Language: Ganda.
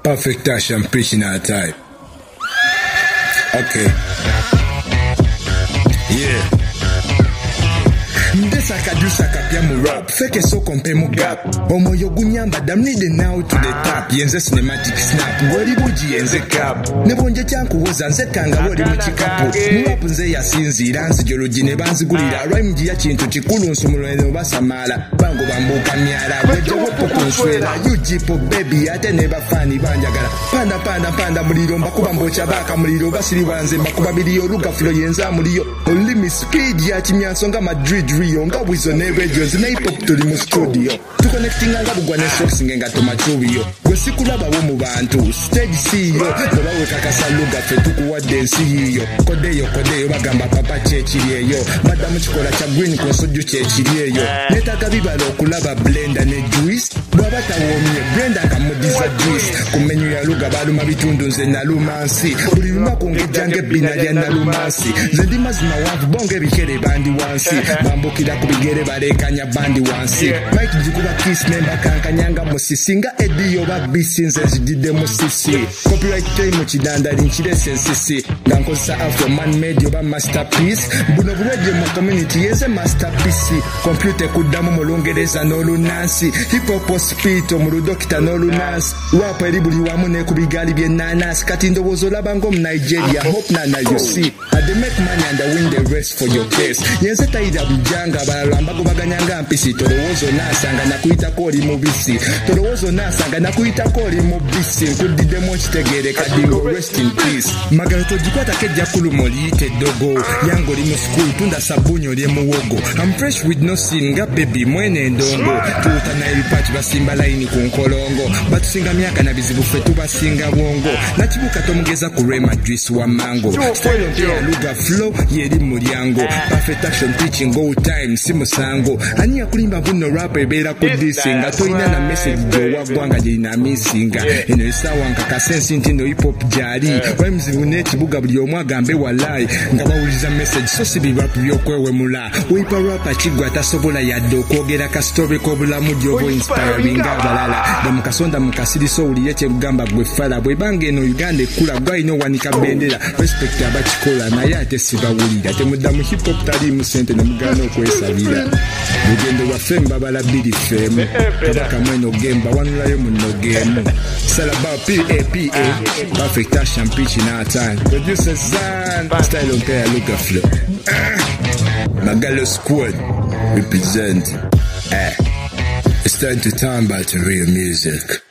Perfect Touch and preaching our type. Okay. Yeah. Ndesaka dusaka pia mu rap feke so kompe mu gap omoyo gunyamba damnide now to the top yenze cinematic snap wali buji yenze cap nebonje cyankuwoza nze kanga wali mu kikapu mu rap nze yasinzira nzijologi ne banzigulira rhyme ya kintu kikulu nsumulweno basamala bango bambuka myala wejo wopokonswera yujipo baby ate ne bafani banjagala panda muliro mbakuba mbocha baka muliro basiri banze mbakuba biliyo luga flow yenza muliro only speed ya kimyanso nga Madrid Rio nga wizo ne radios na hip hop tuli mu studio to connecting nga bugwa ne socks ngenga to machubiyo gwe sikulaba wo mu bantu stage CEO baba we kakasaluga fe tukuwa dance hiyo kodeyo bagamba papa chechiriyo madam chikola cha green konsoju chechiriyo netaka bibalo okulaba blender ne juice baba tawomye blender kamudiza juice kumenyu ya luga baluma bitundu nze nalumansi buli lumako ngejange bina ya nalumansi zendi mazima wavu bonge bikere bandi wansi bambukira kubigere barekanya bandi wansi Mike jikuba kiss member kankanyanga musisinga ediyo babisinze zidide musisi copyright claim mu kidanda linchire sensisi ngankosa afro man made yoba masterpiece buno bulweje mu community yeze masterpiece computer kudamu mulongereza n'olunansi hip hop speed mu doctor n'olunansi rap eribuli wamu ne kubigali bye nanas kati ndowozo labango mu Nigeria hope na you see I dey make money and I win the rest for your case yenze taida bujanga balamba go baganyanga mpisi tolowozo nasanga nakuita koli mubisi tolowozo nasanga nakuita koli mubisi nkudide mo kitegere kadingo rest in peace magato jikwata kejja kulumoli tedogo yango limu school tunda sabunyo lye muwogo I'm fresh with no singa baby mwene ndongo tuta na ilipati basimba line ku nkolongo batusinga myaka na bizibu fe tubasinga bwongo nakibuka tomugeza ku rema juice wa mango style of ya luga flow yeri mulyango perfect action preaching go time simusango ania kulimba buno rap ebera ku disinga toina na message jo wagwanga jina misinga eno isawa nkaka sense ntino hip hop jari rhymes uneti buga buli omwagambe walai ngabawuliza message so sibi rap byokwewe mula wipa rap chigwa tasobola yaddo kwogera ka story ko bulamu jobo inspiring abalala damukasonda mukasiri so uliyeche kugamba gwe fala bwe bange no Uganda kula gwaino wanika bendera respect abachikola naye ate sibawulira temudamu hip hop tali mu sente ne mugano kwesabira mugendo wa femba balabiri femu kabaka mweno gemba wanulayo muno gemu salaba PAPA perfect touch and pitch in our time producer Zan style on pair look a flow Magalo squad represent it's time to talk about real music.